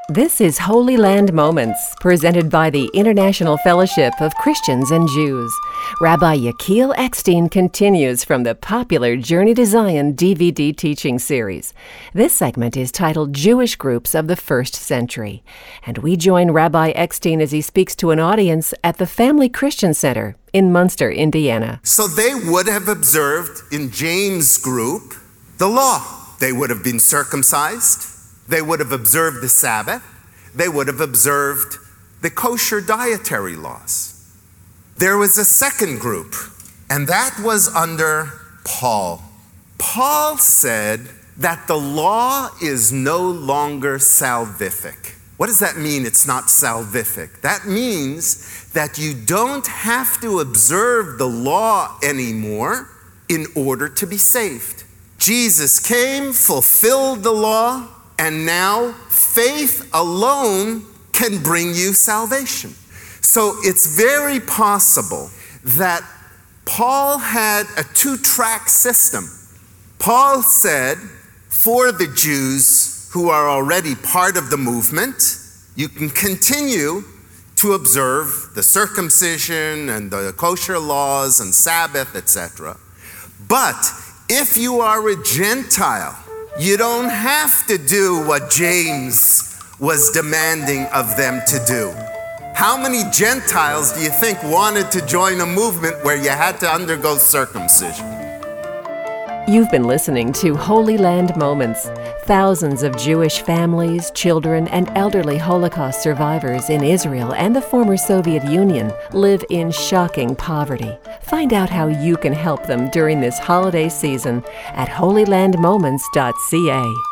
This is Holy Land Moments, presented by the International Fellowship of Christians and Jews. Rabbi Yechiel Eckstein continues from the popular Journey to Zion DVD teaching series. This segment is titled Jewish Groups of the First Century. And we join Rabbi Eckstein as he speaks to an audience at the Family Christian Center in Munster, Indiana. So they would have observed in James' group the law. They would have been circumcised. They would have observed the Sabbath. They would have observed the kosher dietary laws. There was a second group, and that was under Paul. Paul said that the law is no longer salvific. What does that mean, it's not salvific? That means that you don't have to observe the law anymore in order to be saved. Jesus came, fulfilled the law, and now faith alone can bring you salvation. So it's very possible that Paul had a two-track system. Paul said, for the Jews who are already part of the movement, you can continue to observe the circumcision and the kosher laws and Sabbath, etc. But if you are a Gentile, you don't have to do what James was demanding of them to do. How many Gentiles do you think wanted to join a movement where you had to undergo circumcision? You've been listening to Holy Land Moments. Thousands of Jewish families, children, and elderly Holocaust survivors in Israel and the former Soviet Union live in shocking poverty. Find out how you can help them during this holiday season at holylandmoments.ca.